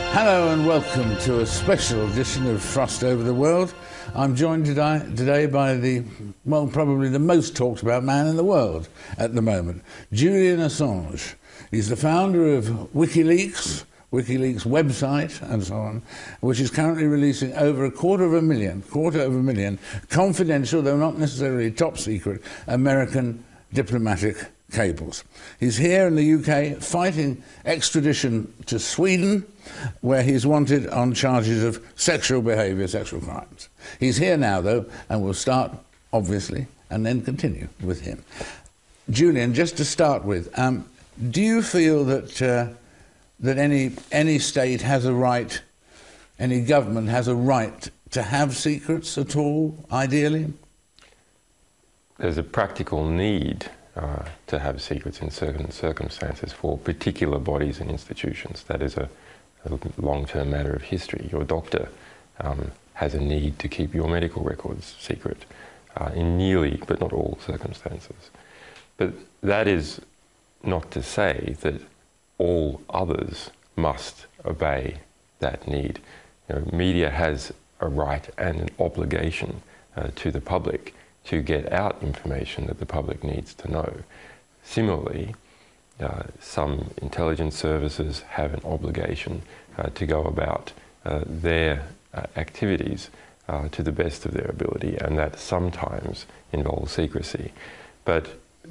Hello and welcome to a special edition of Frost Over the World. I'm joined today by probably the most talked about man in the world at the moment, Julian Assange. He's the founder of WikiLeaks website and so on, which is currently releasing over a quarter of a million confidential, though not necessarily top secret, American diplomatic cables. He's here in the UK fighting extradition to Sweden, where he's wanted on charges of sexual behaviour, sexual crimes. He's here now, though, and we'll start, obviously, and then continue with him. Julian, just to start with, do you feel that any state has a right, any government has a right to have secrets at all, ideally? There's a practical need to have secrets in certain circumstances for particular bodies and institutions. That is a long-term matter of history. Your doctor has a need to keep your medical records secret in nearly, but not all, circumstances. But that is not to say that all others must obey that need. Media has a right and an obligation to the public to get out information that the public needs to know. Similarly, some intelligence services have an obligation to go about their activities to the best of their ability, and that sometimes involves secrecy. But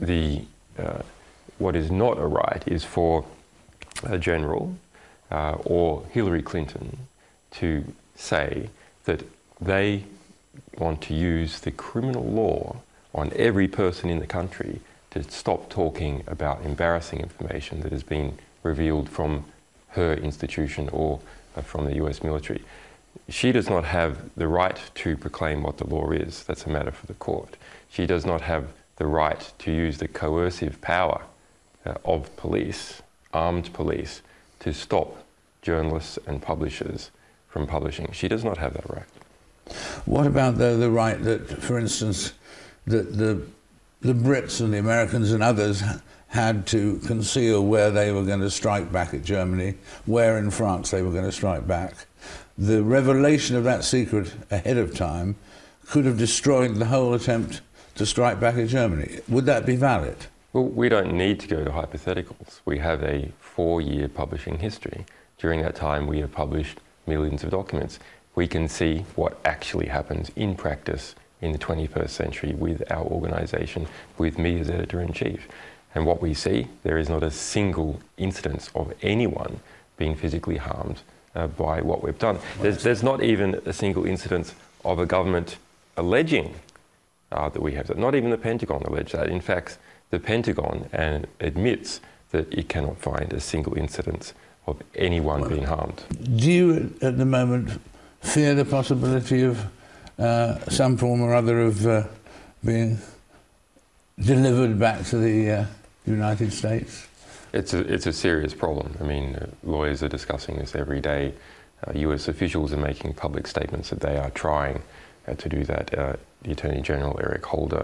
what is not a right is for a general or Hillary Clinton to say that they want to use the criminal law on every person in the country to stop talking about embarrassing information that has been revealed from her institution or from the US military. She does not have the right to proclaim what the law is. That's a matter for the court. She does not have the right to use the coercive power of police, armed police, to stop journalists and publishers from publishing. She does not have that right. What about the right that, for instance, that the Brits and the Americans and others had to conceal where they were going to strike back at Germany, where in France they were going to strike back? The revelation of that secret ahead of time could have destroyed the whole attempt to strike back at Germany. Would that be valid? Well, we don't need to go to hypotheticals. We have a 4-year publishing history. During that time, we have published millions of documents. We can see what actually happens in practice in the 21st century with our organisation, with me as editor-in-chief. And what we see, there is not a single incidence of anyone being physically harmed by what we've done. There's not even a single incidence of a government alleging that we have that. Not even the Pentagon alleged that. In fact, the Pentagon admits that it cannot find a single incidence of anyone being harmed. Do you, at the moment, fear the possibility of some form or other of being delivered back to the United States? It's a serious problem. I mean, lawyers are discussing this every day. US officials are making public statements that they are trying to do that. The Attorney General, Eric Holder,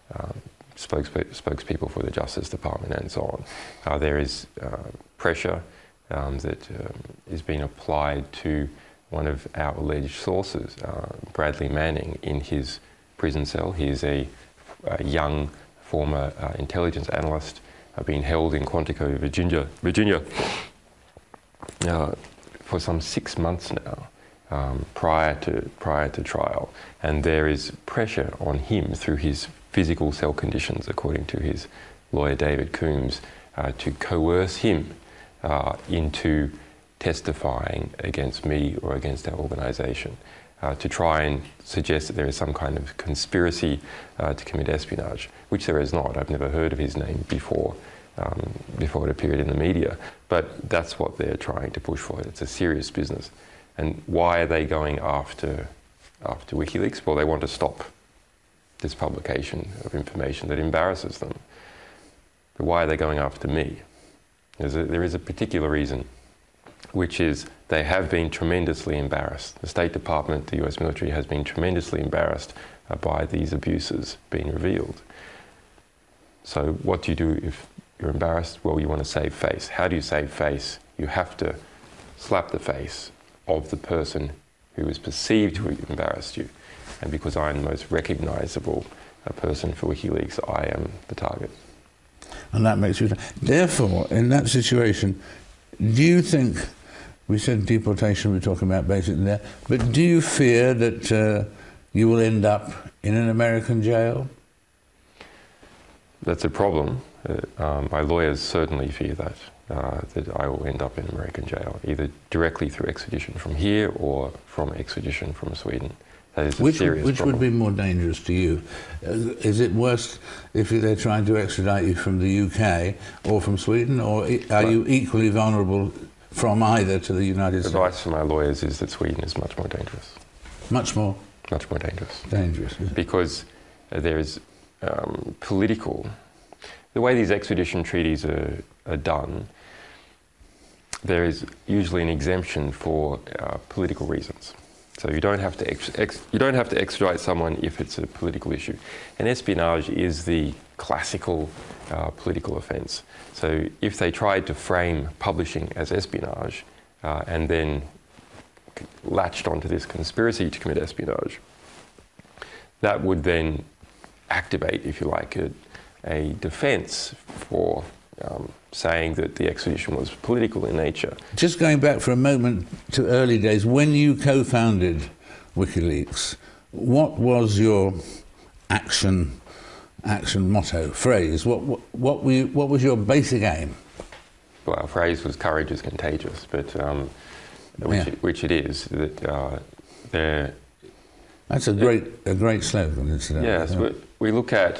spokespeople for the Justice Department and so on. There is pressure that is being applied to one of our alleged sources, Bradley Manning, in his prison cell. He is a young former intelligence analyst being held in Quantico, Virginia, for some 6 months now, prior to trial. And there is pressure on him through his physical cell conditions, according to his lawyer David Coombs, to coerce him into testifying against me or against our organisation, to try and suggest that there is some kind of conspiracy to commit espionage, which there is not. I've never heard of his name before it appeared in the media, but that's what they're trying to push for. It's a serious business. And why are they going after WikiLeaks? Well, they want to stop this publication of information that embarrasses them. But why are they going after me? There is a particular reason, which is they have been tremendously embarrassed. The State Department, the US military, has been tremendously embarrassed by these abuses being revealed. So what do you do if you're embarrassed? Well, you want to save face. How do you save face? You have to slap the face of the person who is perceived to have embarrassed you. And because I'm the most recognisable person for WikiLeaks, I am the target. And that makes you... Therefore, in that situation, do you think... We said deportation, we're talking about basically there, but do you fear that you will end up in an American jail? That's a problem. My lawyers certainly fear that I will end up in American jail, either directly through extradition from here or from extradition from Sweden. That is a serious which problem. Would be more dangerous to you? Is it worse if they're trying to extradite you from the UK or from Sweden, or are you equally vulnerable from either to the United States? Advice from my lawyers is that Sweden is much more dangerous. Much more? Much more dangerous. Dangerous. Yeah. Because there is political... The way these extradition treaties are done, there is usually an exemption for political reasons. So you don't have to extradite someone if it's a political issue. And espionage is the classical political offence. So if they tried to frame publishing as espionage and then latched onto this conspiracy to commit espionage, that would then activate, if you like, a defence for saying that the extradition was political in nature. Just going back for a moment to early days, when you co-founded WikiLeaks, what was your action motto, phrase? What was your basic aim? Well, our phrase was "Courage is contagious," but which it is. That's a great slogan, incidentally. Yes, we look at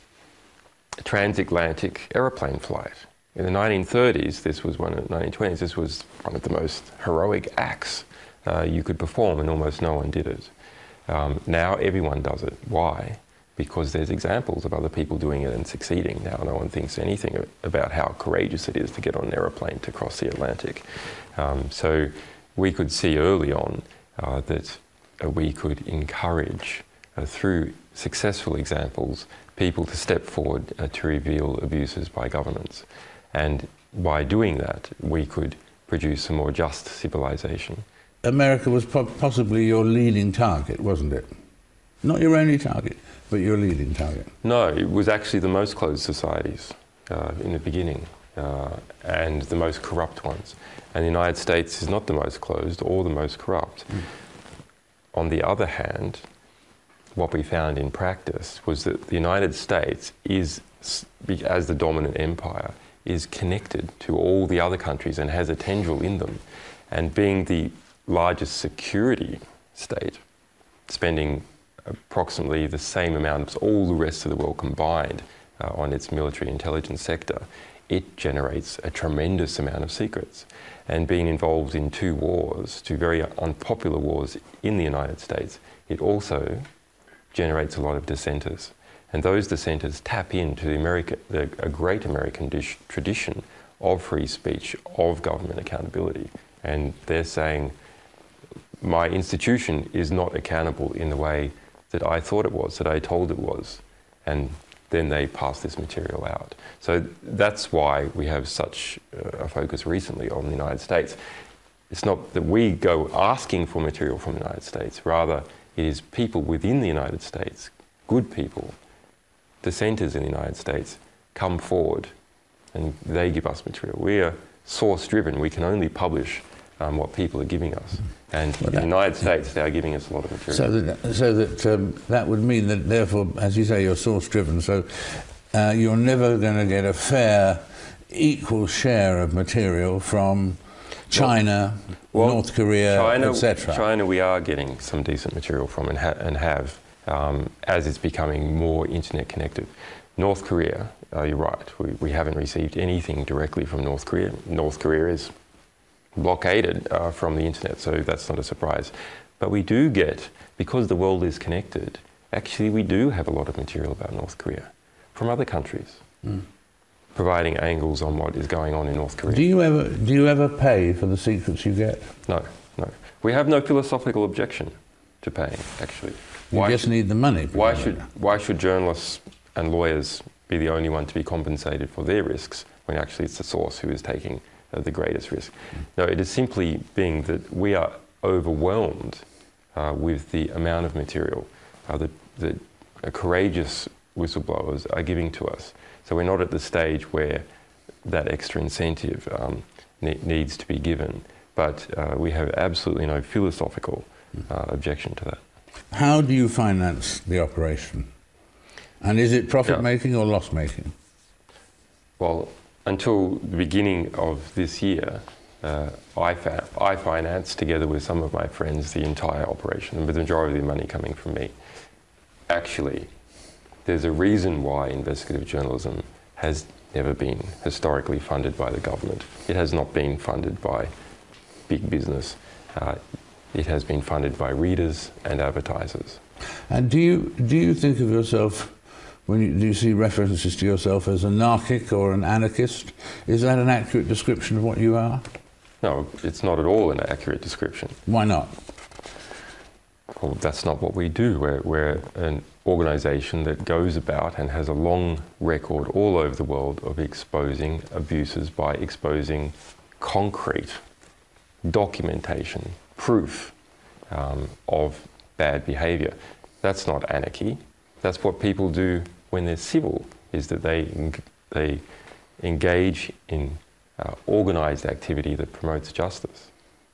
transatlantic aeroplane flight. In the 1930s, 1920s, this was one of the most heroic acts you could perform, and almost no one did it. Now everyone does it. Why? Because there's examples of other people doing it and succeeding. Now no one thinks anything about how courageous it is to get on an aeroplane to cross the Atlantic. So we could see early on that we could encourage, through successful examples, people to step forward to reveal abuses by governments. And by doing that, we could produce a more just civilization. America was possibly your leading target, wasn't it? Not your only target, but your leading target. No, it was actually the most closed societies in the beginning, and the most corrupt ones. And the United States is not the most closed or the most corrupt. On the other hand, what we found in practice was that the United States is, as the dominant empire, is connected to all the other countries and has a tendril in them. And being the largest security state, spending approximately the same amount as all the rest of the world combined on its military intelligence sector, it generates a tremendous amount of secrets. And being involved in two very unpopular wars in the United States, it also generates a lot of dissenters. And those dissenters tap into a great American tradition of free speech, of government accountability. And they're saying, my institution is not accountable in the way that I thought it was, that I told it was. And then they pass this material out. So that's why we have such a focus recently on the United States. It's not that we go asking for material from the United States, rather it is people within the United States, good people, dissenters in the United States, come forward and they give us material. We are source-driven. We can only publish what people are giving us. And in the United States, they are giving us a lot of material. So that would mean that, therefore, as you say, you're source-driven. So you're never going to get a fair, equal share of material from China, North Korea, etc. China, we are getting some decent material from and have, as it's becoming more internet connected. North Korea, you're right. We haven't received anything directly from North Korea. North Korea is blockaded from the internet, so that's not a surprise. But we do get, because the world is connected, actually we do have a lot of material about North Korea from other countries, providing angles on what is going on in North Korea. Do you ever pay for the secrets you get? No. We have no philosophical objection to paying, actually. You just need the money. Why should journalists and lawyers be the only one to be compensated for their risks when actually it's the source who is taking the greatest risk. No, it is simply being that we are overwhelmed with the amount of material that courageous whistleblowers are giving to us. So we're not at the stage where that extra incentive needs to be given, but we have absolutely no philosophical objection to that. How do you finance the operation? And is it profit-making or loss-making? Well, until the beginning of this year, I financed, together with some of my friends, the entire operation, with the majority of the money coming from me. Actually, there's a reason why investigative journalism has never been historically funded by the government. It has not been funded by big business. It has been funded by readers and advertisers. And do you think of yourself, do you see references to yourself as anarchic or an anarchist? Is that an accurate description of what you are? No, it's not at all an accurate description. Why not? Well, that's not what we do. We're an organisation that goes about and has a long record all over the world of exposing abuses by exposing concrete documentation, proof of bad behaviour. That's not anarchy. That's what people do when they're civil, is that they engage in organised activity that promotes justice.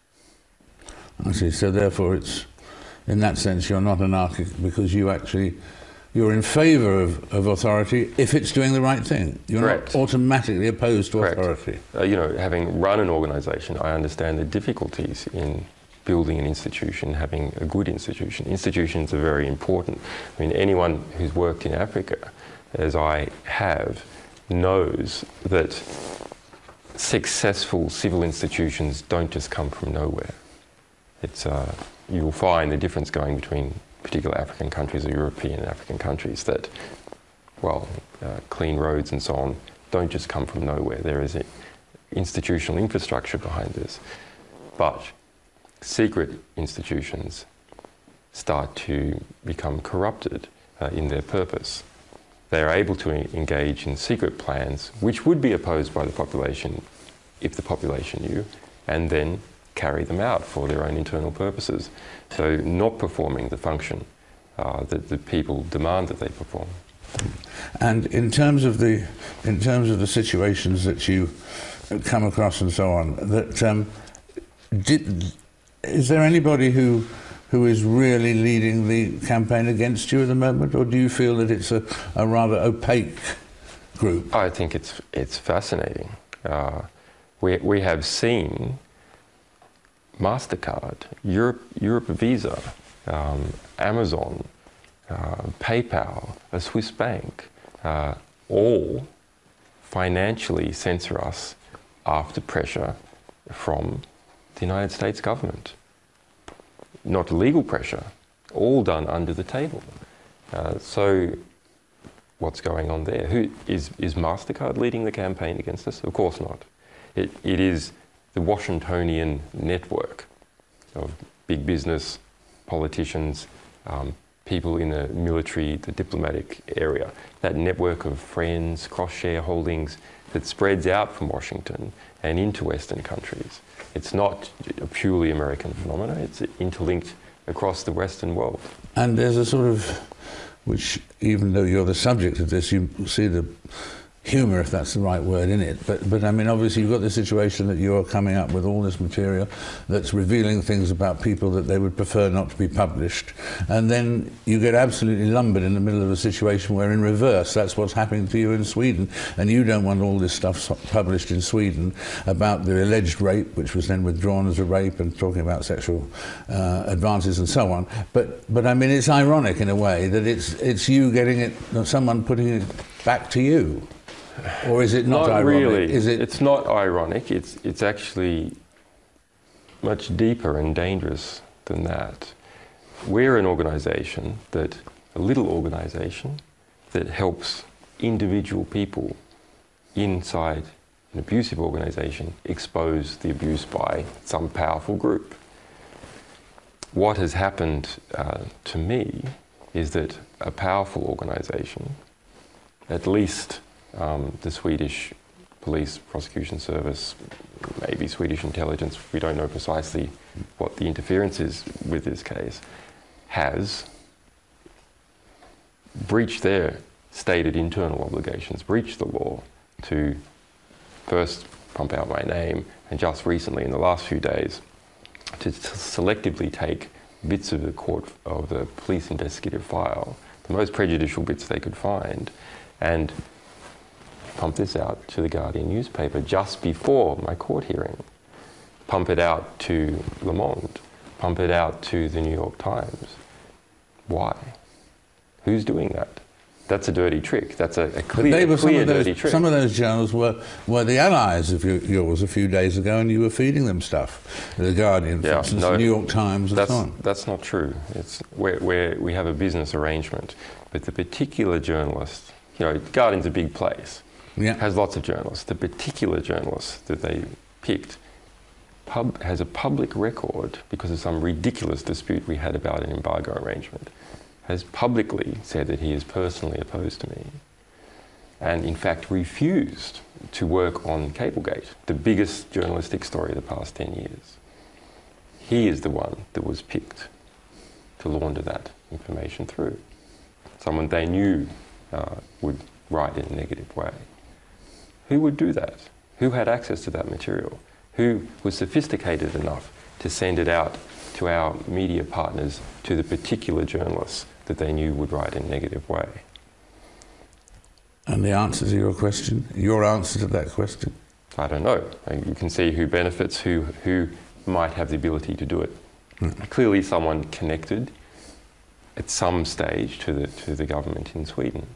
I see. So therefore it's, in that sense, you're not anarchic because you're in favour of authority if it's doing the right thing. You're Correct. not automatically opposed to Correct. authority. Having run an organisation, I understand the difficulties in building an institution, having a good institution. Institutions are very important. I mean, anyone who's worked in Africa, as I have, knows that successful civil institutions don't just come from nowhere. You'll find the difference going between particular African countries or European and African countries that, clean roads and so on don't just come from nowhere. There is an institutional infrastructure behind this. But secret institutions start to become corrupted in their purpose. They are able to engage in secret plans which would be opposed by the population if the population knew, and then carry them out for their own internal purposes. So not performing the function that the people demand that they perform. And in terms of the situations that you come across and so on, that is there anybody who is really leading the campaign against you at the moment, or do you feel that it's a rather opaque group? I think it's fascinating. We have seen MasterCard, Europe Visa, Amazon, PayPal, a Swiss bank, all financially censor us after pressure from the United States government. Not legal pressure, all done under the table. So what's going on there? Who is MasterCard leading the campaign against us? Of course not. It is the Washingtonian network of big business, politicians, people in the military, the diplomatic area, that network of friends, cross-shareholdings that spreads out from Washington and into Western countries. It's not a purely American phenomenon, it's interlinked across the Western world. And there's a sort of, which even though you're the subject of this, you see the humour, if that's the right word, in it. But I mean, obviously you've got the situation that you're coming up with all this material that's revealing things about people that they would prefer not to be published. And then you get absolutely lumbered in the middle of a situation where, in reverse, that's what's happening to you in Sweden. And you don't want all this stuff published in Sweden about the alleged rape, which was then withdrawn as a rape, and talking about sexual advances and so on. But I mean, it's ironic in a way that it's you getting it, someone putting it back to you. Or is it not ironic? Really. Is it? It's not ironic. It's actually much deeper and dangerous than that. We're an organisation a little organisation that helps individual people inside an abusive organisation expose the abuse by some powerful group. What has happened to me is that a powerful organisation, at least the Swedish Police Prosecution Service, maybe Swedish intelligence, we don't know precisely what the interference is with this case, has breached their stated internal obligations, breached the law to first pump out my name, and just recently, in the last few days, to selectively take bits of the police investigative file, the most prejudicial bits they could find, and pump this out to the Guardian newspaper just before my court hearing. Pump it out to Le Monde. Pump it out to the New York Times. Why? Who's doing that? That's a dirty trick. That's a clear dirty trick. Some of those journals were the allies of yours a few days ago, and you were feeding them stuff. The Guardian, for instance, the New York Times, and so on. That's not true. It's where we have a business arrangement. But the particular journalist, the Guardian's a big place. Yeah. Has lots of journalists. The particular journalist that they picked has a public record because of some ridiculous dispute we had about an embargo arrangement, has publicly said that he is personally opposed to me, and in fact refused to work on Cablegate, the biggest journalistic story of the past 10 years. He is the one that was picked to launder that information through. Someone they knew would write in a negative way. Who would do that? Who had access to that material? Who was sophisticated enough to send it out to our media partners, to the particular journalists that they knew would write in a negative way? And the answer to your question? Your answer to that question? I don't know. You can see who benefits, who might have the ability to do it. Clearly someone connected at some stage to the government in Sweden.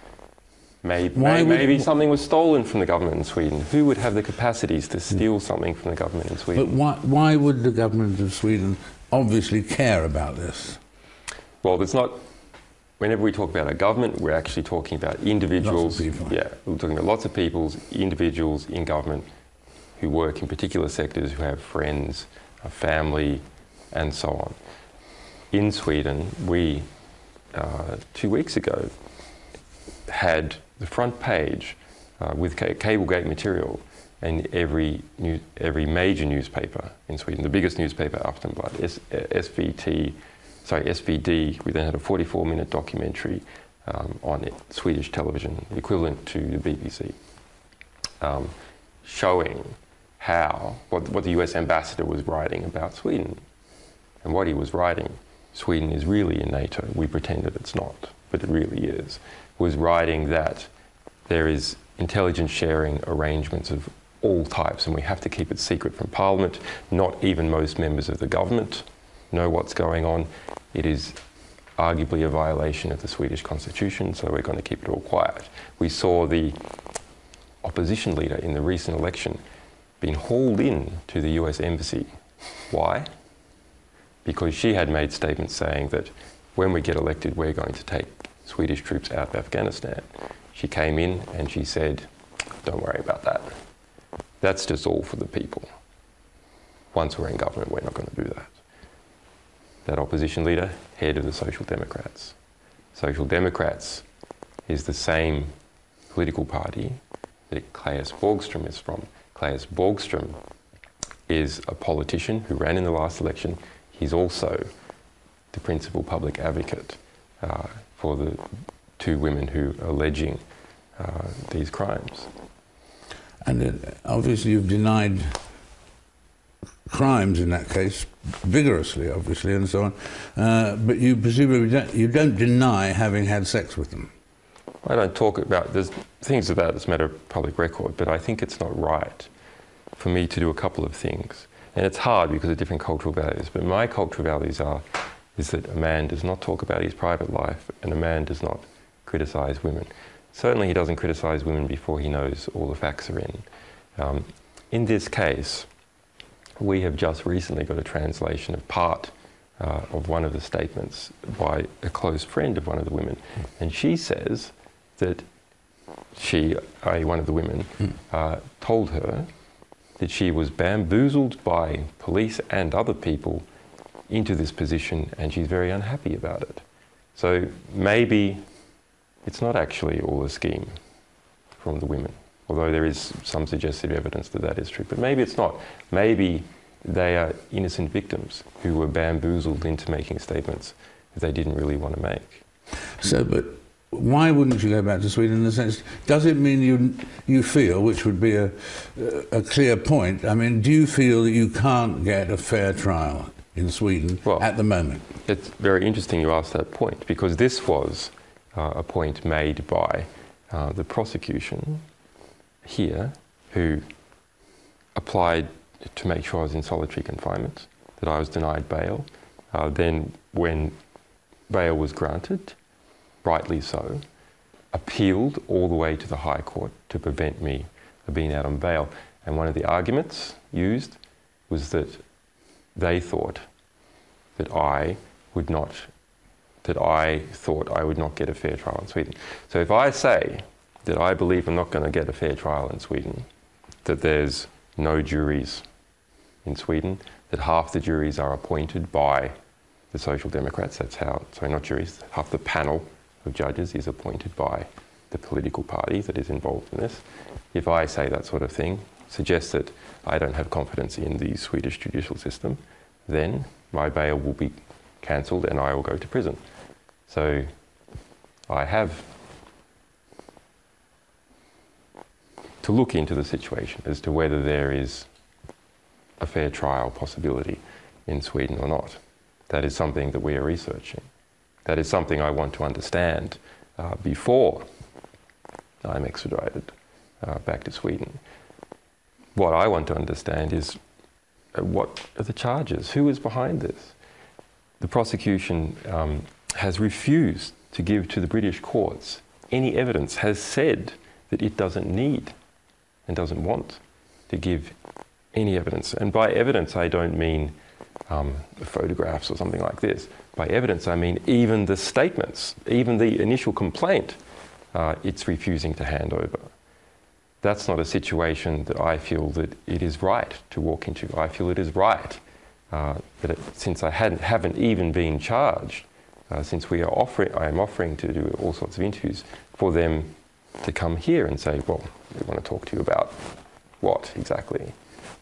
Maybe something was stolen from the government in Sweden. Who would have the capacities to steal something from the government in Sweden? But why would the government of Sweden obviously care about this? Well, there's not... Whenever we talk about a government, we're actually talking about individuals. Lots of people. Yeah, we're talking about lots of people, individuals in government who work in particular sectors, who have friends, a family, and so on. In Sweden, we, 2 weeks ago, had the front page with Cablegate material in every major newspaper in Sweden. The biggest newspaper, Aftonbladet, SVD. We then had a 44-minute documentary on Swedish television, equivalent to the BBC, showing what the US ambassador was writing about Sweden. And what he was writing, Sweden is really in NATO. We pretend that it's not, but it really is. Was writing that there is intelligence sharing arrangements of all types, and we have to keep it secret from Parliament. Not even most members of the government know what's going on. It is arguably a violation of the Swedish constitution, so we're going to keep it all quiet. We saw the opposition leader in the recent election being hauled in to the US embassy. Why? Because she had made statements saying that when we get elected, we're going to take Swedish troops out of Afghanistan. She came in and she said, don't worry about that. That's just all for the people. Once we're in government, we're not going to do that. That opposition leader, head of the Social Democrats. Social Democrats is the same political party that Claes Borgström is from. Claes Borgström is a politician who ran in the last election. He's also the principal public advocate for the two women who are alleging these crimes. And obviously you've denied crimes in that case, vigorously, obviously, and so on. But you presumably don't deny having had sex with them. I don't talk about, there's things about this matter of public record, but I think it's not right for me to do a couple of things. And it's hard because of different cultural values, but my cultural values is that a man does not talk about his private life and a man does not criticise women. Certainly he doesn't criticise women before he knows all the facts are in. In this case, we have just recently got a translation of part of one of the statements by a close friend of one of the women. And she says that she, one of the women, told her that she was bamboozled by police and other people into this position, and she's very unhappy about it. So maybe it's not actually all a scheme from the women. although there is some suggestive evidence that that is true. But maybe it's not. Maybe they are innocent victims who were bamboozled into making statements that they didn't really want to make. So, but why wouldn't you go back to Sweden in the sense, does it mean you feel, which would be a clear point, I mean, do you feel that you can't get a fair trial in Sweden at the moment? It's very interesting you ask that point, because this was a point made by the prosecution here, who applied to make sure I was in solitary confinement, that I was denied bail. Then when bail was granted, rightly so, appealed all the way to the High Court to prevent me from being out on bail. And one of the arguments used was that they thought that I thought I would not get a fair trial in Sweden. So if I say that I believe I'm not going to get a fair trial in Sweden, that there's no juries in Sweden, that half the juries are appointed by the Social Democrats, that's how, sorry, not juries, half the panel of judges is appointed by the political party that is involved in this. If I say that sort of thing, suggests that I don't have confidence in the Swedish judicial system, then my bail will be cancelled and I will go to prison. So I have to look into the situation as to whether there is a fair trial possibility in Sweden or not. That is something that we are researching. That is something I want to understand before I'm extradited back to Sweden. What I want to understand is what are the charges? Who is behind this? The prosecution has refused to give to the British courts any evidence, has said that it doesn't need and doesn't want to give any evidence. And by evidence, I don't mean photographs or something like this. By evidence, I mean even the statements, even the initial complaint, it's refusing to hand over. That's not a situation that I feel that it is right to walk into. I feel it is right that since I haven't even been charged, since I am offering to do all sorts of interviews, for them to come here and say, well, we want to talk to you about what exactly?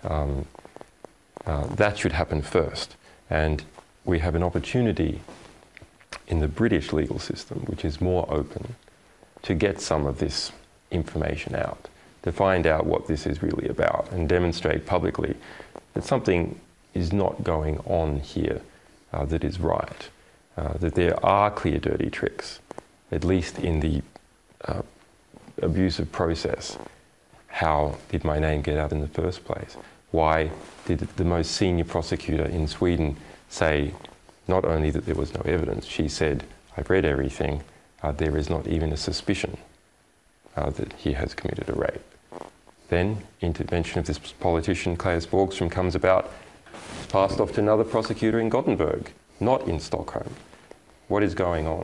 That should happen first. And we have an opportunity in the British legal system, which is more open, to get some of this information out, to find out what this is really about and demonstrate publicly that something is not going on here that is right, that there are clear dirty tricks, at least in the abusive process. How did my name get out in the first place? Why did the most senior prosecutor in Sweden say not only that there was no evidence, she said, I've read everything, there is not even a suspicion that he has committed a rape. Then intervention of this politician, Claes Borgström, comes about, passed off to another prosecutor in Gothenburg, not in Stockholm. What is going on?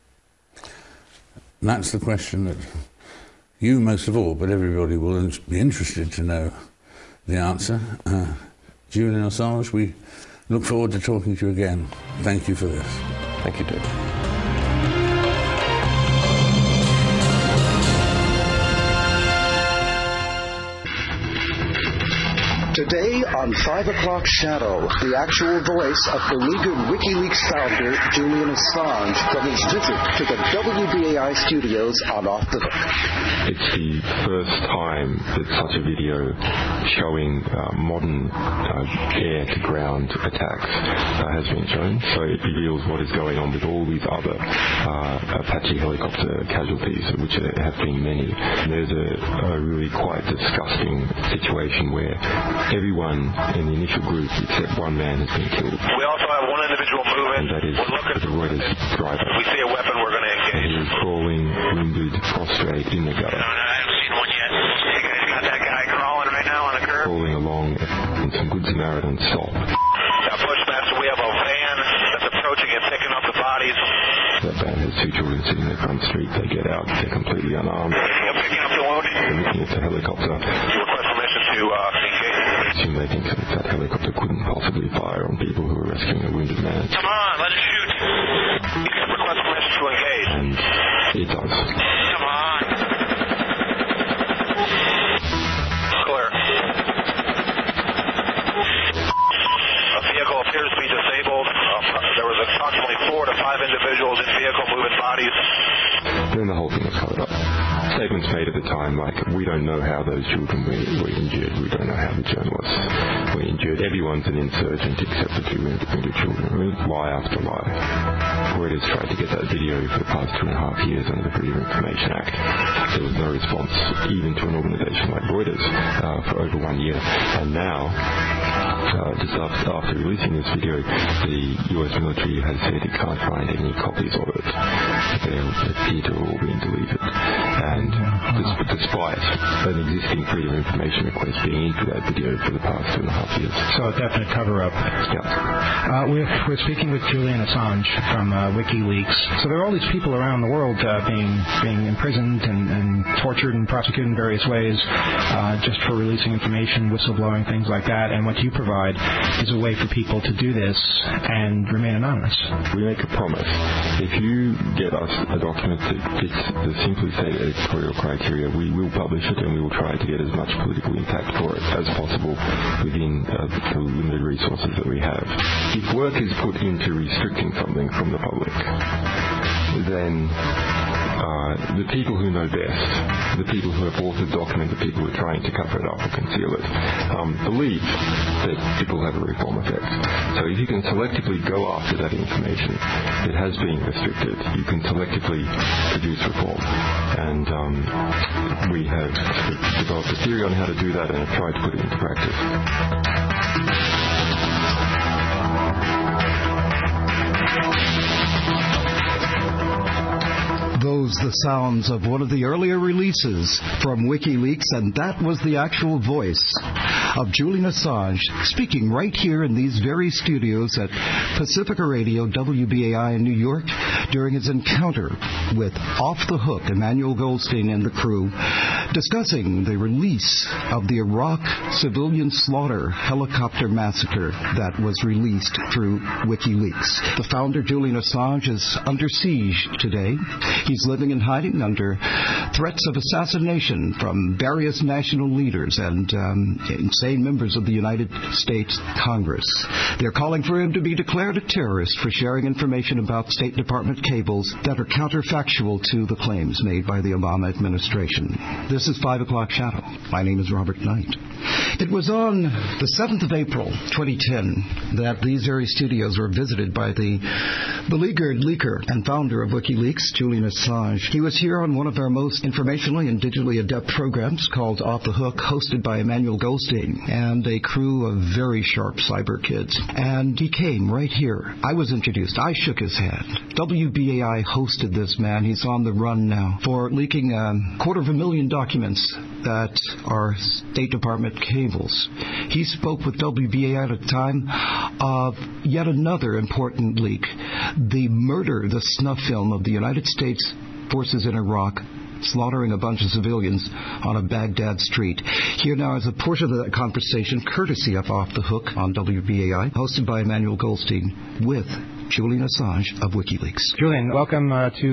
That's the question that you most of all, but everybody will be interested to know the answer. Julian Assange, we look forward to talking to you again. Thank you for this. Thank you, David. Today on 5 O'Clock Shadow, the actual voice of beleaguered WikiLeaks founder Julian Assange from his visit to the WBAI studios on Off the Hook. It's the first time that such a video showing modern air-to-ground attacks has been shown. So it reveals what is going on with all these other Apache helicopter casualties, which have been many. And there's a really quite disgusting situation where everyone in the initial group except one man has been killed. We also have one individual moving. And that is the Reuters driver. If we see a weapon, we're going to engage. And he is crawling, wounded, prostrate in the gutter. No, I haven't seen one yet. You guys got that guy crawling right now on the curb? Crawling along in some Good Samaritan stop. Now, Bushmaster, we have a van that's approaching and picking up the bodies. That van has two children sitting in the front street. They get out, they're completely unarmed. Picking up the wounded. They're looking at the helicopter. You request permission to engage. They think that helicopter couldn't possibly fire on people who are rescuing a wounded man. Come on, let us shoot. You can request permission to engage. And it does. Come on. time, like, we don't know how those children were injured. We don't know how the journalists were injured. Everyone's an insurgent except the two wounded children. I mean, lie after lie. Reuters tried to get that video for the past 2.5 years under the Freedom of Information Act. There was no response, even to an organisation like Reuters, for over 1 year. And now, just after releasing this video, the US military has said it can't find any copies of it. They appear to have all been deleted. And despite an existing Freedom of Information request being into that video for the past 2.5 years. So a definite cover-up. Yeah. We're speaking with Julian Assange from WikiLeaks. So there are all these people around the world being imprisoned and tortured and prosecuted in various ways just for releasing information, whistleblowing, things like that. And what you provide is a way for people to do this and remain anonymous. We make a promise. If you get us a document that fits the simply stated editorial criteria, we will publish it and we will try to get as much political impact for it as possible within the limited resources that we have. If work is put into restricting something from the public, then the people who know best, the people who have authored the document, the people who are trying to cover it up or conceal it, believe that it will have a reform effect. So if you can selectively go after that information that has been restricted, you can selectively produce reform. And we have developed a theory on how to do that and have tried to put it into practice. Those the sounds of one of the earlier releases from WikiLeaks, and that was the actual voice of Julian Assange speaking right here in these very studios at Pacifica Radio, WBAI in New York, during his encounter with Off the Hook, Emmanuel Goldstein and the crew, discussing the release of the Iraq civilian slaughter helicopter massacre that was released through WikiLeaks. The founder, Julian Assange, is under siege today. He's living in hiding under threats of assassination from various national leaders and insane members of the United States Congress. They're calling for him to be declared a terrorist for sharing information about State Department cables that are counterfactual to the claims made by the Obama administration. This is 5 O'Clock Shadow. My name is Robert Knight. It was on the 7th of April, 2010, that these very studios were visited by the beleaguered leaker and founder of WikiLeaks, Julian Assange. He was here on one of our most informationally and digitally adept programs called Off the Hook, hosted by Emmanuel Goldstein and a crew of very sharp cyber kids. And he came right here. I was introduced. I shook his hand. WBAI hosted this man. He's on the run now for leaking 250,000 documents that are State Department cables. He spoke with WBAI at a time of yet another important leak, the murder, the snuff film of the United States forces in Iraq slaughtering a bunch of civilians on a Baghdad street. Here now is a portion of that conversation, courtesy of Off the Hook on WBAI, hosted by Emmanuel Goldstein with Julian Assange of WikiLeaks. Julian, welcome to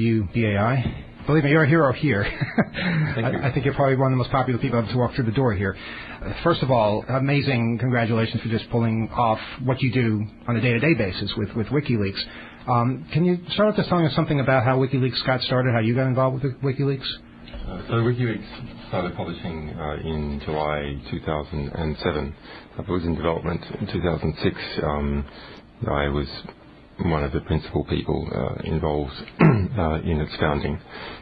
WBAI. Believe me, you're a hero here. Thank you. I think you're probably one of the most popular people to walk through the door here. First of all, amazing congratulations for just pulling off what you do on a day-to-day basis with WikiLeaks. Can you start with just telling us something about how WikiLeaks got started, how you got involved with WikiLeaks? So WikiLeaks started publishing in July 2007. It was in development in 2006. I was one of the principal people involved in its founding.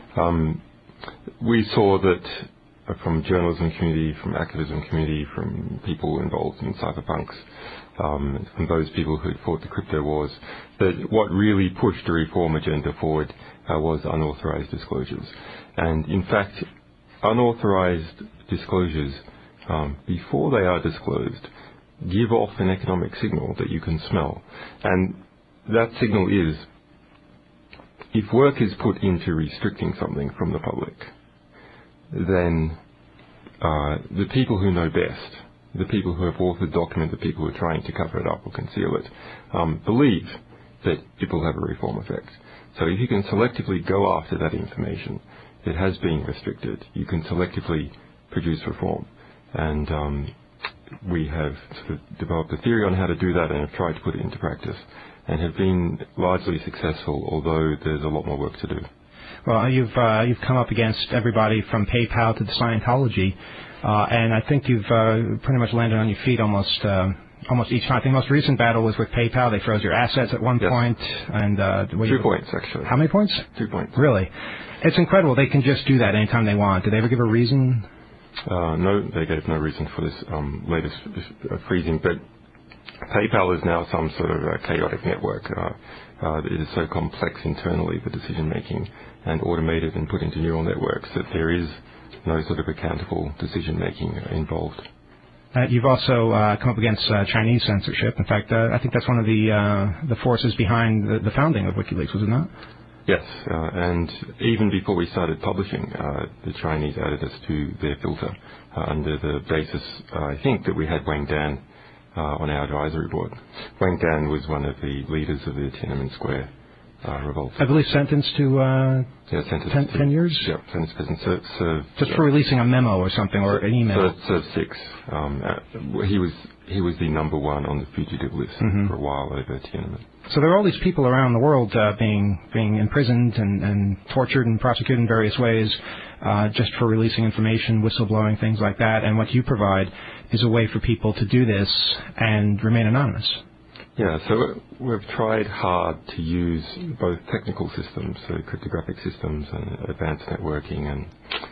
We saw that from journalism community, from activism community, from people involved in cyberpunks, from those people who fought the crypto wars, that what really pushed the reform agenda forward was unauthorized disclosures. And in fact, unauthorized disclosures, before they are disclosed, give off an economic signal that you can smell. And that signal is, if work is put into restricting something from the public, then the people who know best, the people who have authored the document, the people who are trying to cover it up or conceal it, believe that it will have a reform effect. So if you can selectively go after that information that has been restricted, you can selectively produce reform. And we have sort of developed a theory on how to do that and have tried to put it into practice, and have been largely successful, although there's a lot more work to do. Well, you've come up against everybody from PayPal to Scientology, and I think you've pretty much landed on your feet almost each time. I think the most recent battle was with PayPal. They froze your assets at one point. And 2 points, actually. How many points? 2 points. Really? It's incredible. They can just do that anytime they want. Did they ever give a reason? No, they gave no reason for this latest freezing, but PayPal is now some sort of a chaotic network. It is so complex internally, the decision-making, and automated and put into neural networks that there is no sort of accountable decision-making involved. You've also come up against Chinese censorship. In fact, I think that's one of the forces behind the founding of WikiLeaks, was it not? Yes, and even before we started publishing, the Chinese added us to their filter under the basis, I think, that we had Wang Dan on our advisory board. Wang Dan was one of the leaders of the Tiananmen Square revolt. I believe sentenced to 10 years? Yeah, sentenced to prison. Served, just for releasing a memo or something, or an email? Served 6. He was the number one on the fugitive list for a while over Tiananmen. So there are all these people around the world being imprisoned and tortured and prosecuted in various ways just for releasing information, whistleblowing, things like that. And what you provide is a way for people to do this and remain anonymous. Yeah, so we've tried hard to use both technical systems, so cryptographic systems and advanced networking, and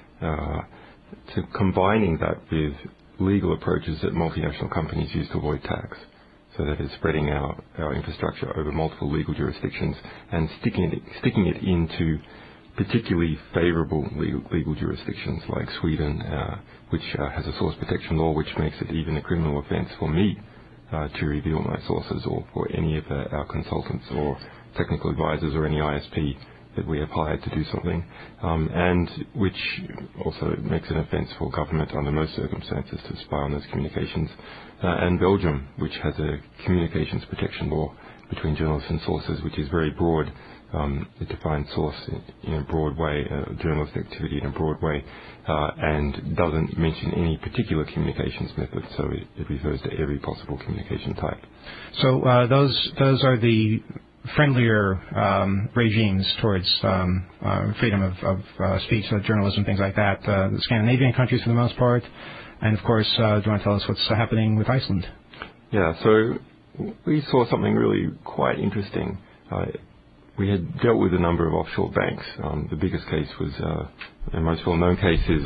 to combining that with legal approaches that multinational companies use to avoid tax. So that is spreading our infrastructure over multiple legal jurisdictions and sticking it into particularly favorable legal jurisdictions like Sweden, which has a source protection law which makes it even a criminal offence for me to reveal my sources, or for any of our consultants or technical advisors or any ISP that we have hired to do something, and which also makes an offence for government under most circumstances to spy on those communications. And Belgium, which has a communications protection law between journalists and sources, which is very broad. It defines source in a broad way, journalistic activity in a broad way, and doesn't mention any particular communications method, so it refers to every possible communication type. So those are the friendlier regimes towards freedom of speech, journalism, things like that. The Scandinavian countries for the most part. And, of course, do you want to tell us what's happening with Iceland? Yeah, so we saw something really quite interesting. We had dealt with a number of offshore banks. The biggest case was, the most well-known case is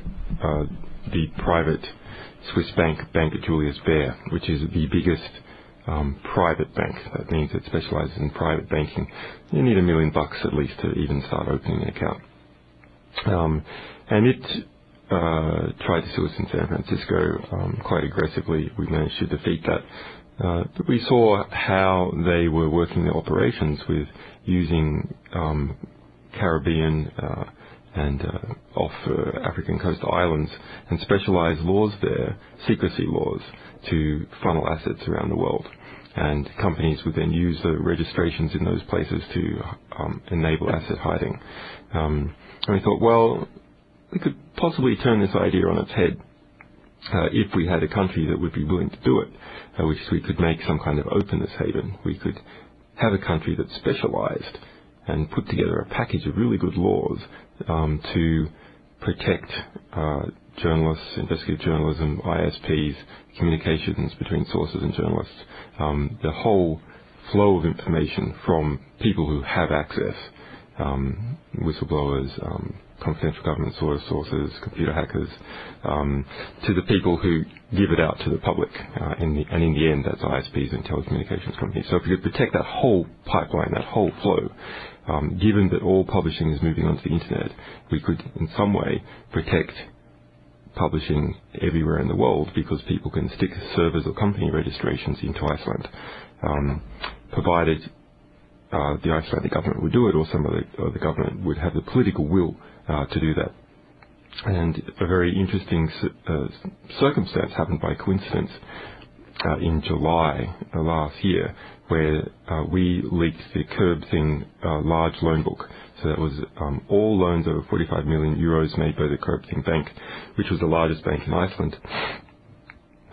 the private Swiss bank, Bank Julius Baer, which is the biggest private bank. That means it specializes in private banking. You need $1 million at least to even start opening an account. And it tried to sue us in San Francisco quite aggressively. We managed to defeat that. But we saw how they were working their operations with using Caribbean and off African coast islands and specialized laws there, secrecy laws, to funnel assets around the world. And companies would then use the registrations in those places to enable asset hiding. And we thought, well, we could possibly turn this idea on its head if we had a country that would be willing to do it, which we could make some kind of openness haven. We could have a country that specialized and put together a package of really good laws to protect journalists, investigative journalism, ISPs, communications between sources and journalists, the whole flow of information from people who have access, whistleblowers, confidential government sources, computer hackers, to the people who give it out to the public. And in the end, that's ISPs and telecommunications companies. So if we could protect that whole pipeline, that whole flow, given that all publishing is moving onto the internet, we could in some way protect publishing everywhere in the world, because people can stick servers or company registrations into Iceland, provided the Icelandic government would do it, or some of the government would have the political will to do that. And a very interesting circumstance happened by coincidence in July last year, where we leaked the Kerbthing large loan book. So that was all loans over 45 million euros made by the Kerbthing Bank, which was the largest bank in Iceland.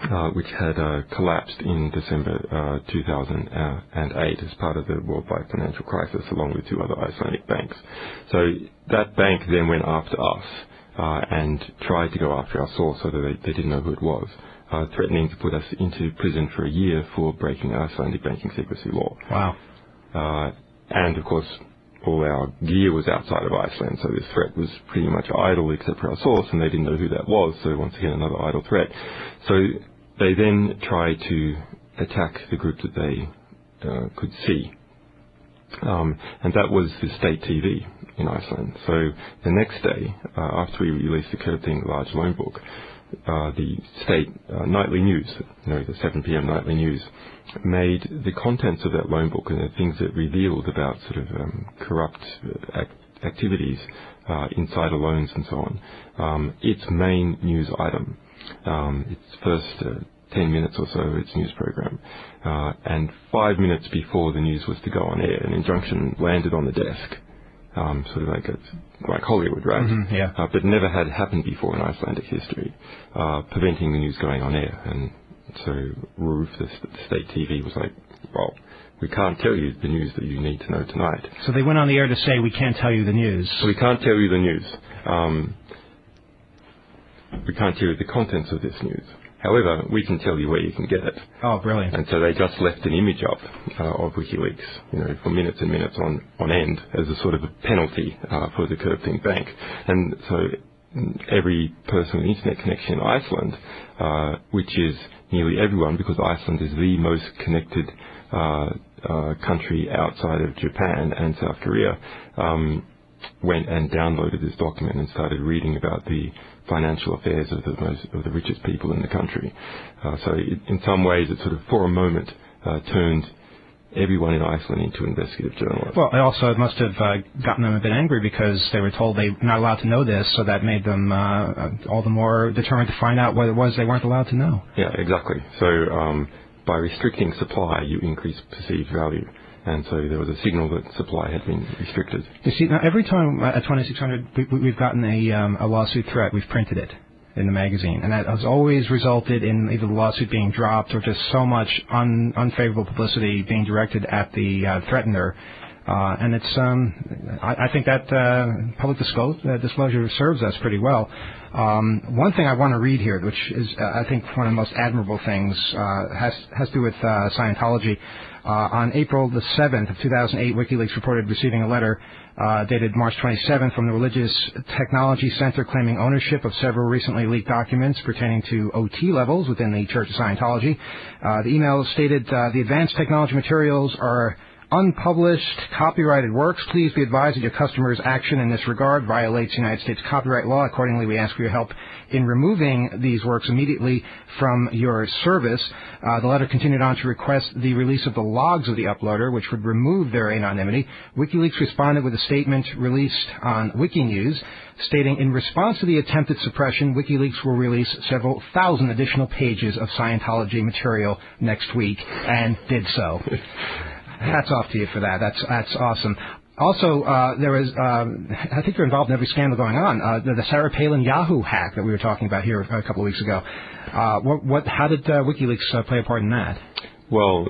which had collapsed in December 2008 as part of the worldwide financial crisis, along with 2 other Icelandic banks. So that bank then went after us and tried to go after our source, so that they didn't know who it was, threatening to put us into prison for a year for breaking Icelandic banking secrecy law. Wow. And, of course, all our gear was outside of Iceland, so this threat was pretty much idle except for our source, and they didn't know who that was, so once again another idle threat. So they then tried to attack the group that they could see, and that was the state TV in Iceland. So the next day, after we released the Kaupthing Large Loan Book, the state nightly news, the 7 p.m. nightly news, made the contents of that loan book and the things it revealed about sort of corrupt activities, insider loans and so on, its main news item, its first 10 minutes or so of its news program. And 5 minutes before the news was to go on air, an injunction landed on the desk, sort of like Hollywood, right? Mm-hmm, yeah. But never had happened before in Icelandic history, preventing the news going on air. And so RÚV, the state TV, was like, well, we can't tell you the news that you need to know tonight. So they went on the air to say, we can't tell you the news. So we can't tell you the news. We can't tell you the contents of this news. However, we can tell you where you can get it. Oh, brilliant. And so they just left an image up of WikiLeaks, for minutes and minutes on end as a sort of a penalty for the Kaupthing Bank. And so every person with an internet connection in Iceland, which is nearly everyone, because Iceland is the most connected country outside of Japan and South Korea, went and downloaded this document and started reading about the financial affairs of the richest people in the country. So in some ways, it sort of, for a moment, turned everyone in Iceland into investigative journalists. Well, it must have gotten them a bit angry, because they were told they were not allowed to know this, so that made them all the more determined to find out what it was they weren't allowed to know. Yeah, exactly. So by restricting supply, you increase perceived value. And so there was a signal that supply had been restricted. You see, now every time at 2600 we've gotten a lawsuit threat, we've printed it in the magazine, and that has always resulted in either the lawsuit being dropped or just so much unfavorable publicity being directed at the threatener. And it's I think that public disclosure serves us pretty well. One thing I want to read here, which is I think one of the most admirable things, has to do with Scientology. On April the 7th of 2008, WikiLeaks reported receiving a letter dated March 27th from the Religious Technology Center claiming ownership of several recently leaked documents pertaining to OT levels within the Church of Scientology. The email stated, the advanced technology materials are unpublished, copyrighted works. Please be advised that your customer's action in this regard violates United States copyright law. Accordingly, we ask for your help in removing these works immediately from your service. The letter continued on to request the release of the logs of the uploader, which would remove their anonymity. WikiLeaks responded with a statement released on Wikinews, stating, in response to the attempted suppression, WikiLeaks will release several thousand additional pages of Scientology material next week, and did so. Hats off to you for that. That's awesome. Also, there was, I think you're involved in every scandal going on. The Sarah Palin Yahoo hack that we were talking about here a couple of weeks ago. How did WikiLeaks play a part in that? Well,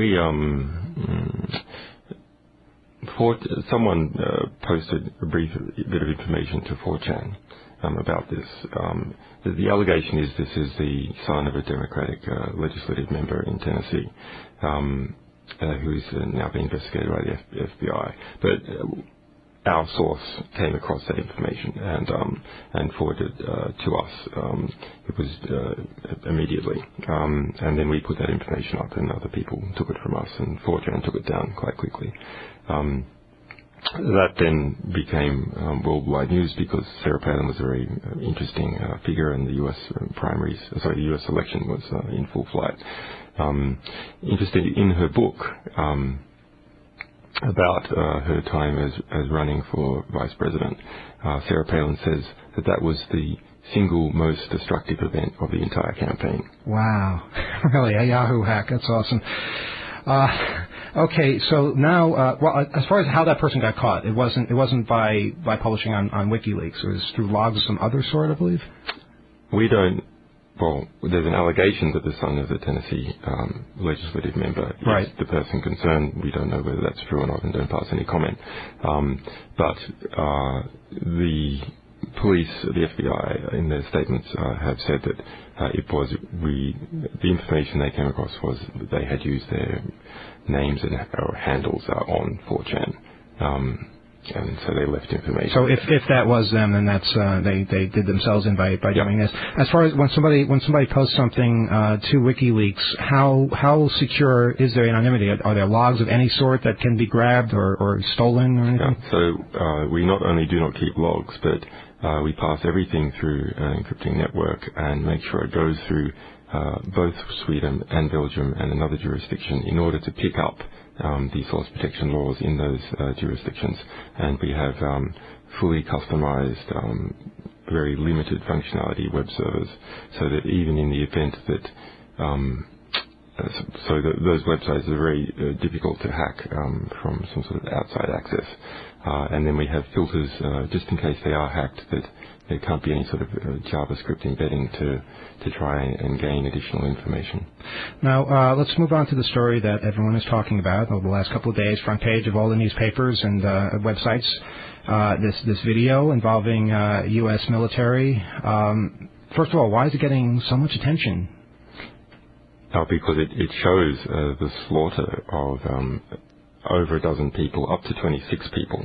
someone posted a brief bit of information to 4chan about this. The allegation is this is the son of a Democratic legislative member in Tennessee. Who is now being investigated by the FBI. But our source came across that information and forwarded to us. It was immediately. And then we put that information up, and other people took it from us, and 4chan took it down quite quickly. That then became worldwide news because Sarah Palin was a very interesting figure, and the U.S. the U.S. election was in full flight. Interested in her book about her time as running for vice president, Sarah Palin says that was the single most destructive event of the entire campaign. Wow, really, a Yahoo hack? That's awesome. Okay, so now, as far as how that person got caught, it wasn't by publishing on WikiLeaks. It was through logs of some other sort, I believe. We don't Well, there's an allegation that the son of the Tennessee legislative member is the person concerned. We don't know whether that's true or not, and don't pass any comment. But the police, the FBI, in their statements have said that the information they came across was that they had used their names or handles on 4chan. And so they left information. So if that was them, then that's they did themselves in by doing this. As far as when somebody posts something to WikiLeaks, how secure is their anonymity? Are there logs of any sort that can be grabbed or stolen or anything? Yeah. So we not only do not keep logs, but we pass everything through an encrypting network and make sure it goes through both Sweden and Belgium and another jurisdiction in order to pick up the source protection laws in those jurisdictions. And we have fully customized, very limited functionality web servers, so that even in the event that those websites are very difficult to hack from some sort of outside access. And then we have filters just in case they are hacked, that there can't be any sort of JavaScript embedding to try and gain additional information. Now, let's move on to the story that everyone is talking about over the last couple of days, front page of all the newspapers and websites. This video involving U.S. military. First of all, why is it getting so much attention? Because it shows the slaughter of over a dozen people, up to 26 people.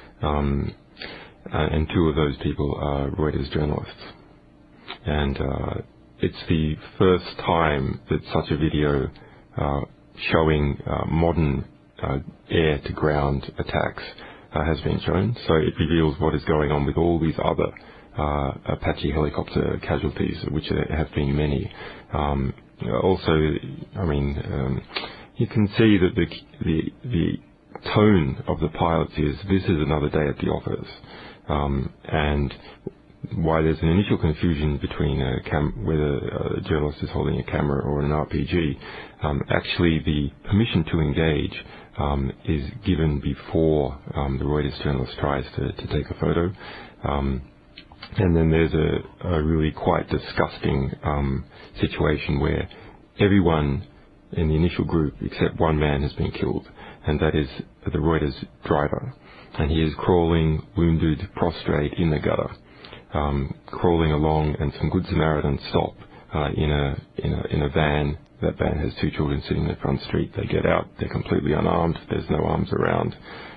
And two of those people are Reuters journalists. And it's the first time that such a video showing modern air-to-ground attacks has been shown. So it reveals what is going on with all these other Apache helicopter casualties, which there have been many. Also, I mean, you can see that the tone of the pilots is, this is another day at the office. And why there's an initial confusion between whether a journalist is holding a camera or an RPG, actually the permission to engage is given before the Reuters journalist tries to take a photo. And then there's a really quite disgusting situation where everyone in the initial group except one man has been killed, and that is the Reuters driver. And he is crawling, wounded, prostrate in the gutter, crawling along, and some good Samaritans stop in a van. That van has two children sitting in the front street. They get out. They're completely unarmed. There's no arms around.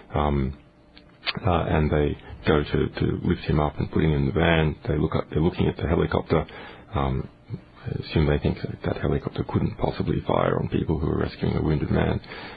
And they go to lift him up and put him in the van. They're looking at the helicopter. I assume they think that helicopter couldn't possibly fire on people who are rescuing a wounded man.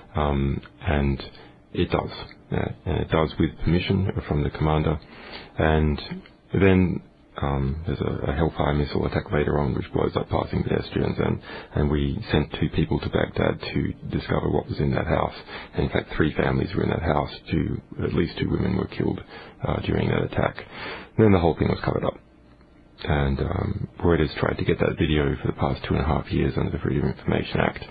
And it does. And it does with permission from the commander. And then there's a Hellfire missile attack later on, which blows up passing pedestrians, and we sent two people to Baghdad to discover what was in that house. And in fact, 3 families were in that house. At least 2 women were killed during that attack. And then the whole thing was covered up. And Reuters tried to get that video for the past 2.5 years under the Freedom of Information Act.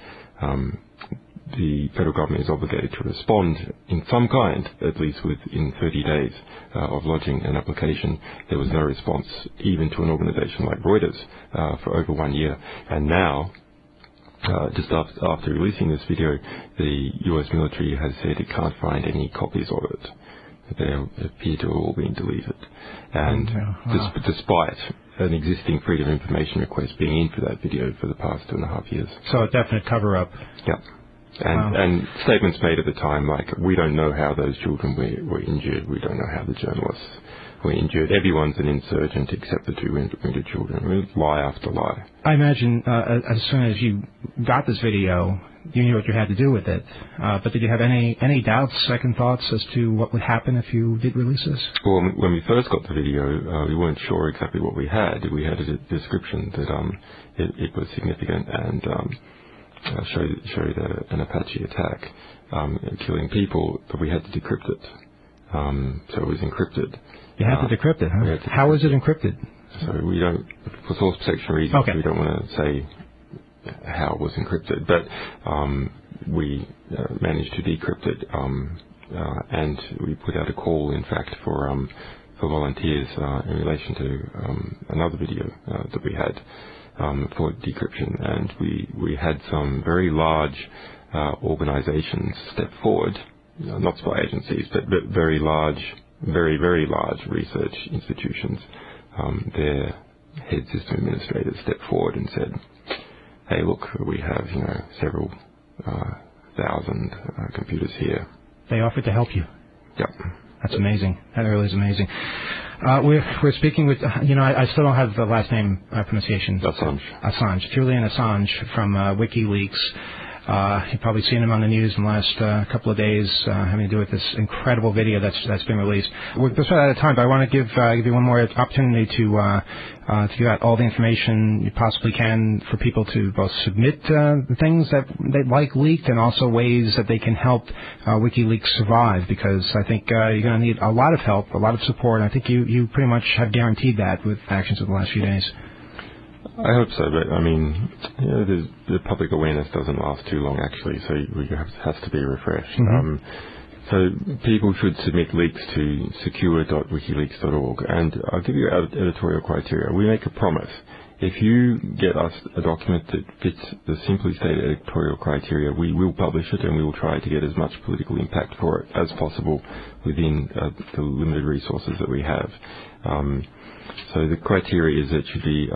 The federal government is obligated to respond in some kind, at least within 30 days of lodging an application. There was no response, even to an organization like Reuters, for over 1 year. And now, just after releasing this video, the US military has said it can't find any copies of it. They appear to have all been deleted. And despite an existing Freedom of Information request being in for that video for the past 2.5 years. So a definite cover-up. Yeah. And statements made at the time like, we don't know how those children were injured, we don't know how the journalists were injured, everyone's an insurgent except the 2 wounded children. Lie after lie. I imagine as soon as you got this video, you knew what you had to do with it. But did you have any doubts, second thoughts as to what would happen if you did release this? Well, when we first got the video, we weren't sure exactly what we had. We had a description that it was significant and showed an Apache attack killing people, but we had to decrypt it. So it was encrypted. You had to decrypt it, huh? How is it encrypted? So we don't, for source protection reasons, we don't want to say how it was encrypted, but we managed to decrypt it, and we put out a call, in fact, for volunteers in relation to another video that we had. for decryption, and we had some very large organizations step forward, not spy agencies, but very large, very large research institutions. Their head system administrators stepped forward and said, "Hey, look, we have several thousand computers here." They offered to help you. Yep. That's amazing. That really is amazing. We're speaking with, I still don't have the last name pronunciation. Assange. Julian Assange from WikiLeaks. You've probably seen him on the news in the last couple of days, having to do with this incredible video that's been released. We're just out of time, but I want to give you one more opportunity to give out all the information you possibly can for people to both submit things that they'd like leaked, and also ways that they can help WikiLeaks survive, because I think you're going to need a lot of help, a lot of support, and I think you pretty much have guaranteed that with actions of the last few days. I hope so, but the public awareness doesn't last too long, actually, so it has to be refreshed. Mm-hmm. So people should submit leaks to secure.wikileaks.org, and I'll give you our editorial criteria. We make a promise. If you get us a document that fits the simply stated editorial criteria, we will publish it, and we will try to get as much political impact for it as possible within the limited resources that we have. So the criteria is that it should be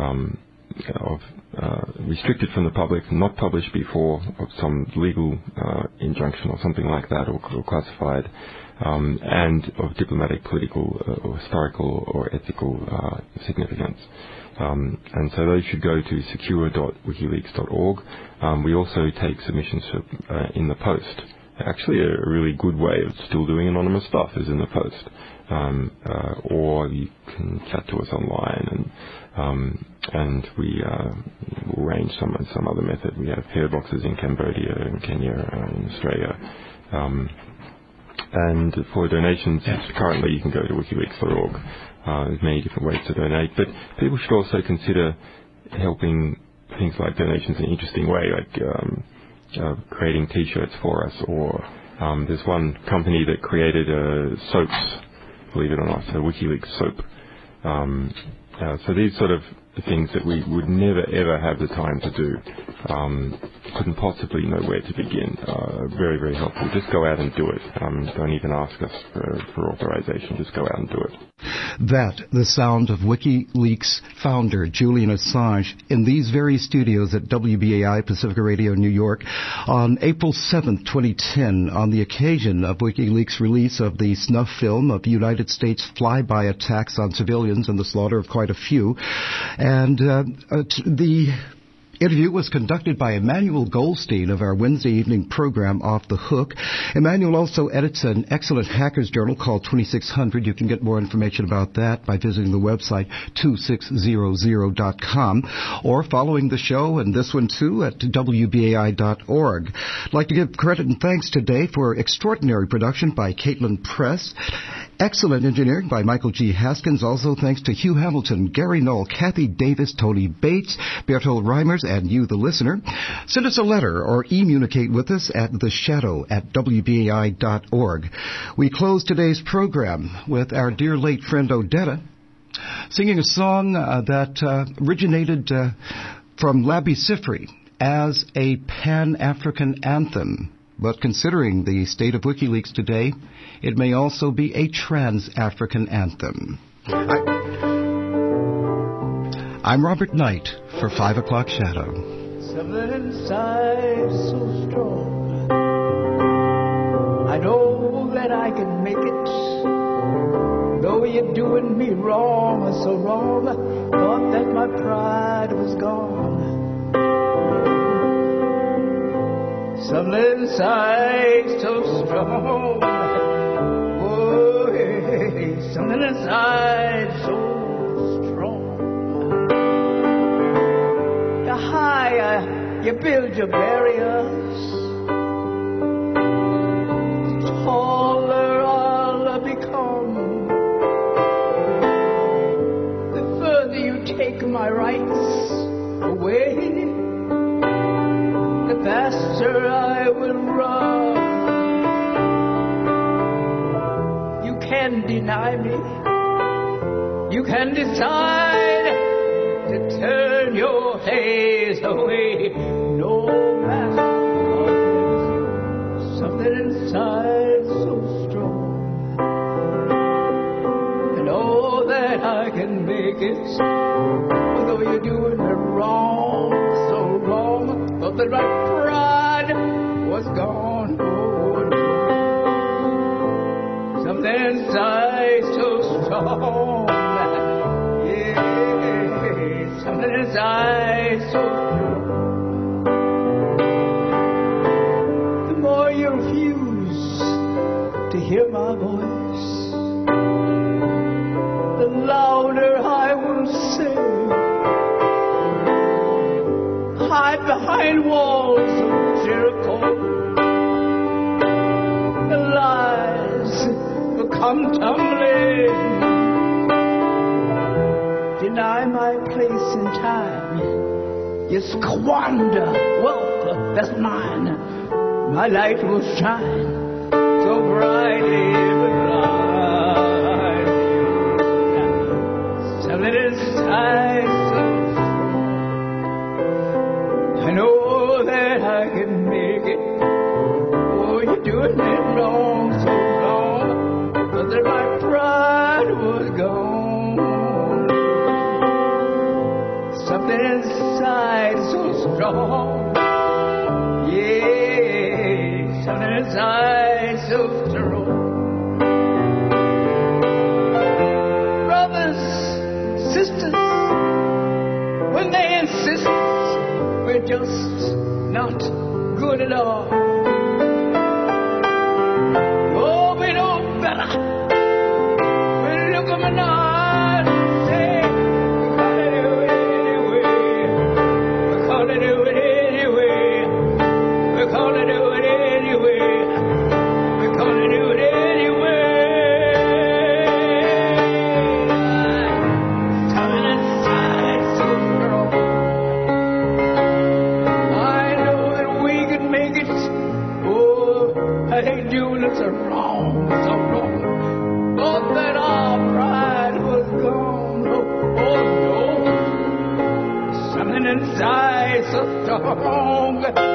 restricted from the public, not published before of some legal injunction or something like that, or classified, and of diplomatic, political, or historical or ethical significance. And so those should go to secure.wikileaks.org. We also take submissions in the post. Actually, a really good way of still doing anonymous stuff is in the post. Or you can chat to us online, and we will arrange some other method. We have PO boxes in Cambodia, in Kenya, in Australia. And for donations, currently you can go to wikileaks.org. There's many different ways to donate, but people should also consider helping things like donations in an interesting way, like creating T-shirts for us, or there's one company that created soaps, believe it or not, so WikiLeaks soap. So these sort of things that we would never ever have the time to do, couldn't possibly know where to begin. Very, very helpful. Just go out and do it. Don't even ask us for authorization. Just go out and do it. That, the sound of WikiLeaks founder Julian Assange in these very studios at WBAI Pacifica Radio New York on April 7th, 2010, on the occasion of WikiLeaks' release of the snuff film of United States flyby attacks on civilians and the slaughter of quite a few. And the interview was conducted by Emmanuel Goldstein of our Wednesday evening program, Off the Hook. Emmanuel also edits an excellent hackers journal called 2600. You can get more information about that by visiting the website 2600.com or following the show and this one too at WBAI.org. I'd like to give credit and thanks today for extraordinary production by Caitlin Press. Excellent engineering by Michael G. Haskins. Also thanks to Hugh Hamilton, Gary Knoll, Kathy Davis, Tony Bates, Bertold Reimers, and you, the listener. Send us a letter or communicate with us at theshadow@wbai.org. We close today's program with our dear late friend Odetta singing a song that originated from Labi Siffre as a Pan-African anthem. But considering the state of WikiLeaks today, it may also be a trans-African anthem. I'm Robert Knight for 5 O'Clock Shadow. Something inside so strong. I know that I can make it. Though you're doing me wrong, so wrong. Thought that my pride was gone. Something inside so strong. Oh, hey, something inside so strong. The higher you build your barriers, the taller I'll become. The further you take my rights away, the faster I will run. You can deny me. You can decide to turn turn your face away. No matter what, something inside so strong. I know that I can make it, although you're doing it wrong, so wrong. Thought that my pride was gone. Oh, no. Something inside so strong. Yeah, something inside so strong. The more you refuse to hear my voice, the louder I will sing. Hide behind walls of Jericho. The lies will come tumbling. Deny my place in time. You squander wealth that's mine. My light will shine so brightly bright. Something inside so strong. I know that I can make it. Oh, you're doing it wrong, so wrong. But that my pride was gone. Something inside so strong. Yeah, something inside so strong. Brothers, sisters, when they insist we're just not good at all. Oh, we know better. We look them in the eyes and say, we're gonna do it anyway. We're gonna do it anyway. We're gonna do it anyway. Something inside so strong. I know that we can make it. Oh, I ain't doing it so wrong, so wrong. Thought that our pride was gone. Oh no. Something inside so strong.